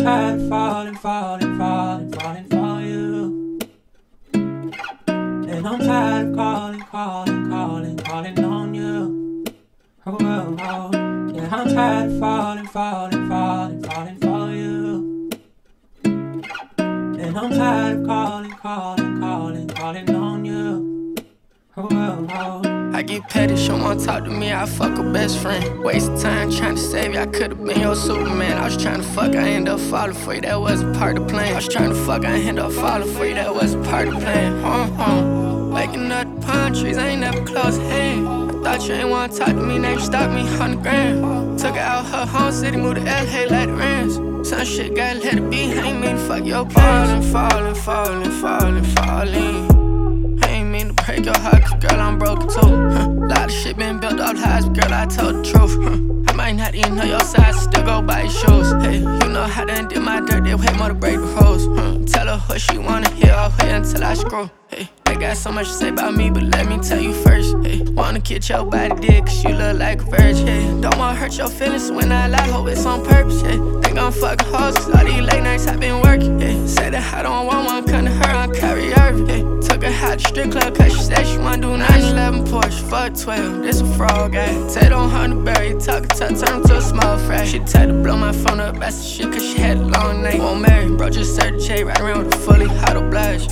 tired of falling for you. And I'm tired of calling on you. Oh, oh, oh. Yeah, I'm tired of falling for you. And I'm tired of calling on you. Oh, oh, oh. I get petty, she won't talk to me, I fuck her best friend. Waste time trying to save you, I could've been your Superman. I was trying to fuck, I ended up falling for you, that wasn't part of the plan. I was trying to fuck, I ended up falling for you, that wasn't part of the plan. Waking up the palm trees, I ain't never close hand. I thought you ain't wanna talk to me, now you stalked me 100 grand. Took her out her home city, moved to LA like the Rams. Some shit gotta let it be, I ain't mean to fuck your plans. Falling. Break your heart, cause girl, I'm broken too. Lot of shit been built off lies, but girl, I told the truth. I might not even know your size, still go buy your shoes. Hey, you know how done did my dirt, they way more to break the rules. Tell her what she wanna hear, I'll wait until I screw. Hey, they got so much to say about me, but let me tell you first. Hey, wanna get your body dead, cause you look like a virgin. Hey, don't wanna hurt your feelings when I lie, hope it's on purpose. Hey, think I'm fucking hoes, cause all these late nights I've been working. Hey, say that I don't want one, come to her, I'll carry her. Hey, took her out the strip club, cause she said she wanna do 911 Porsche, fuck 12, this a frog guy. Tate on Hunterberry, talk turn him to a small fry. She tried to blow my phone up, that's the shit, cause she had a long night. Won't marry, bro, just served the J, right around with a fully hot oblige.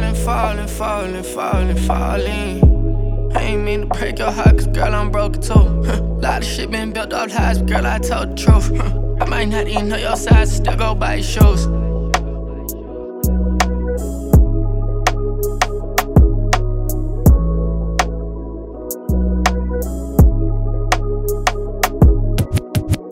Falling. I ain't mean to break your heart, cause girl, I'm broken too. Lot of shit been built off lies, but girl, I told the truth. I might not even know your size, still go buy your shoes.